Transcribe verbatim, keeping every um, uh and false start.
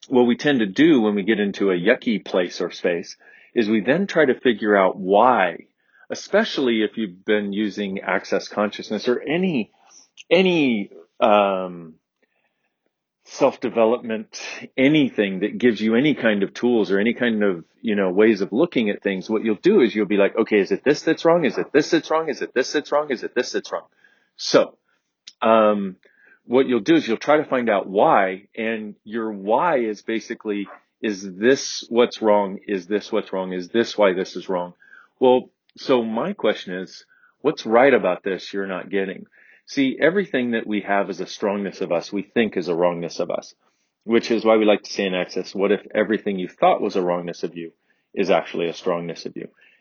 what we tend to do when we get into a yucky place or space is we then try to figure out why, especially if you've been using access consciousness or any, any, um, self-development, anything that gives you any kind of tools or any kind of, you know, ways of looking at things. What you'll do is you'll be like, okay, is it this that's wrong? Is it this that's wrong? Is it this that's wrong? Is it this that's wrong? So, um, what you'll do is you'll try to find out why, and your why is basically, is this what's wrong? Is this what's wrong? Is this why this is wrong? Well, so my question is, what's right about this you're not getting? See, everything that we have as a strongness of us, we think is a wrongness of us, which is why we like to say in Access, what if everything you thought was a wrongness of you is actually a strongness of you?